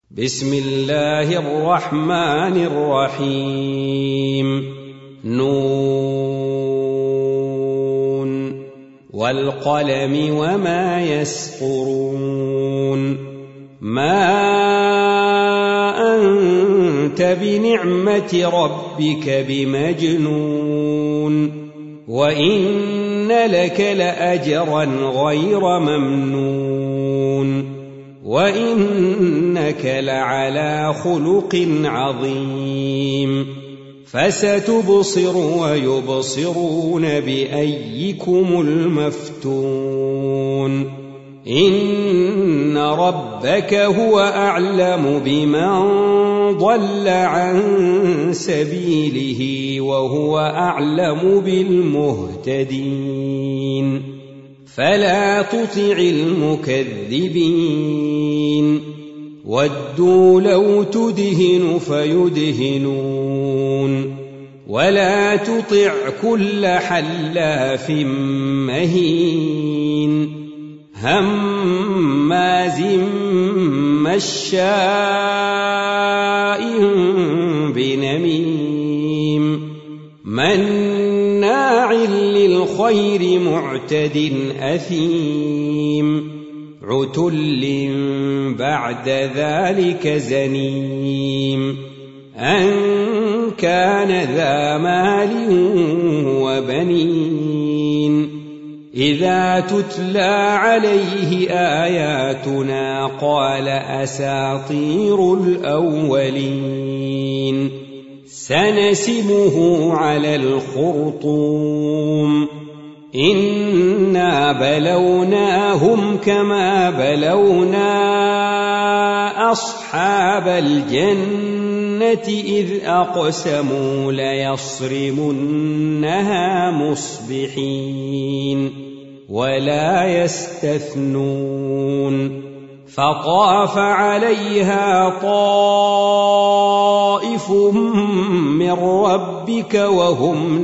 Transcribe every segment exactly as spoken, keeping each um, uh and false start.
بسم الله الرحمن الرحيم نون والقلم وما يسطرون ما أنت بنعمة ربك بمجنون وإن لك لأجرا غير ممنون وإنك لعلى خلق عظيم فستبصر ويبصرون بأيكم المفتون إن ربك هو أعلم بمن ضل عن سبيله وهو أعلم بالمهتدين فلا تطع المكذبين ودوا لو تدهن فيدهنون ولا تطع كل حلاف مهين هماز مشاء بنميم مناع للخير معتد أثيم عتل بعد ذلك زنيم أن كان ذا مال وبنين إذا تتلى عليه آياتنا قال أساطير الأولين سنسمه على الخرطوم إنا بلوناهم كما بلونا أصحاب الجنة إذ أقسموا ليصرمنها مصبحين ولا يستثنون فطاف عليها طائف من ربك وهم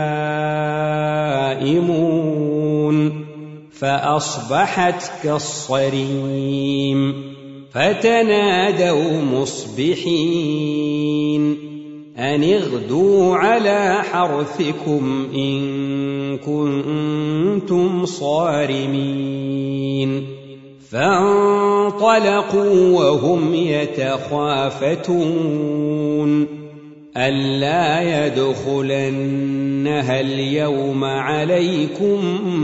نائمون فأصبحت كالصريم فتنادوا مصبحين أن اغدوا على حرثكم إن كنتم صارمين فانطلقوا وهم يتخافتون ألا يدخلنها اليوم عليكم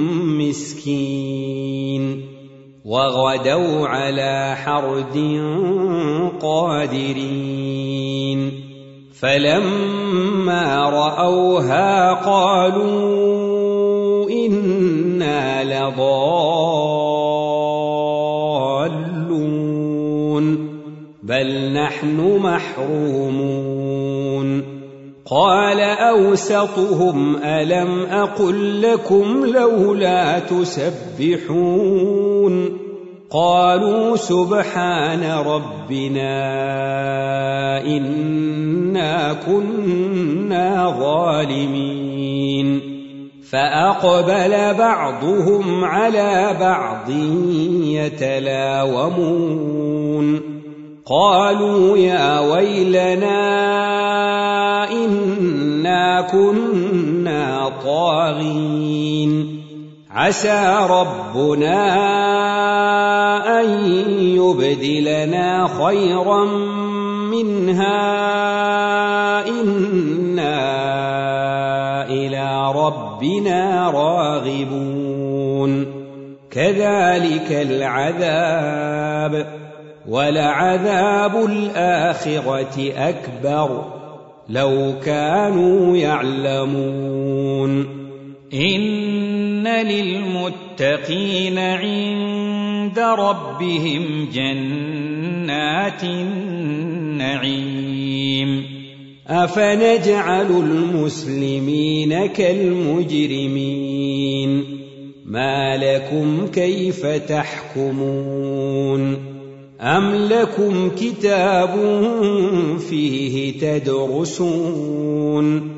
مسكين وغدوا على حرد قادرين فلما رأوها قالوا إنا لضالون بل نحن محرومون قال أوسطهم ألم أقل لكم لولا تسبحون قالوا سبحان ربنا إنا كنا ظالمين فأقبل بعضهم على بعض يتلاومون قالوا يا ويلنا إنا كنا طاغين عسى ربنا أن يبدلنا خيرا منها إنا إلى ربنا راغبون كذلك العذاب ولعذاب الآخرة أكبر لو كانوا يعلمون إن للمتقين عند ربهم جنات النعيم أفنجعل المسلمين كالمجرمين ما لكم كيف تحكمون أم لكم كتاب فيه تدرسون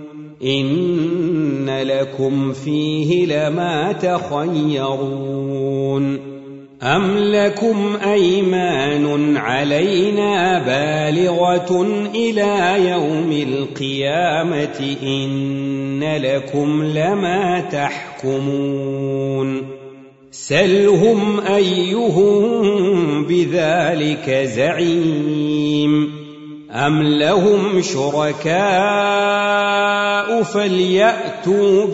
إن لكم فيه لما تخيرون أم لكم أيمان علينا بالغة إلى يوم القيامة إن لكم لما تحكمون سلهم أيهم بذلك زعيم أم لهم شركاء فليأتوا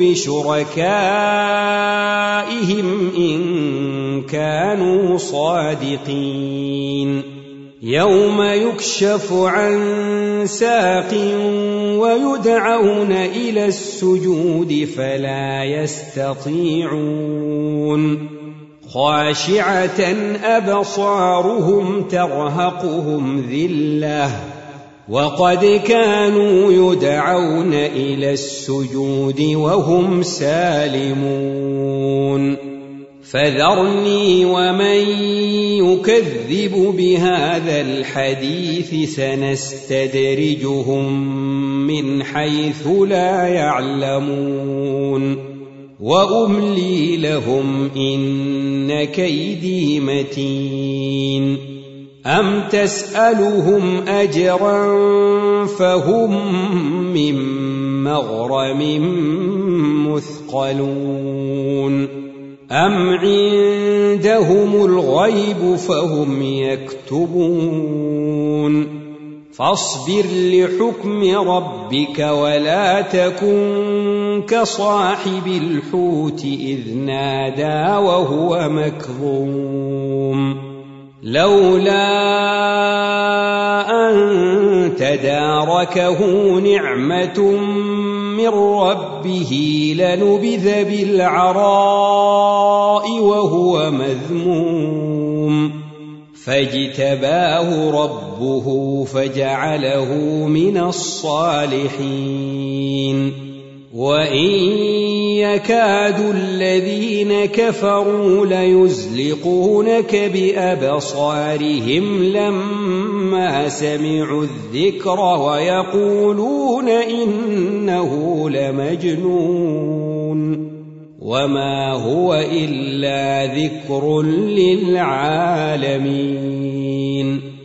بشركائهم إن كانوا صادقين يوم يكشف عن ساق ويدعون إلى السجود فلا يستطيعون خاشعة أبصارهم ترهقهم ذلة وقد كانوا يدعون إلى السجود وهم سالمون فذرني ومن يكذب بهذا الحديث سنستدرجهم من حيث لا يعلمون وأملي لهم إن كيدي متين أم تسألهم أجرا فهم من مغرم مثقلون أم عندهم الغيب فهم يكتبون فاصبر لحكم ربك ولا تكن كصاحب الحوت إذ نادى وهو مكظوم لولا أن تداركه نعمة من ربه لنبذ بالعراء وهو مذموم فاجتباه ربه فجعله من الصالحين وإن يكاد الذين كفروا ليزلقونك بأبصارهم لما سمعوا الذكر ويقولون إنه لمجنون وما هو إلا ذكر للعالمين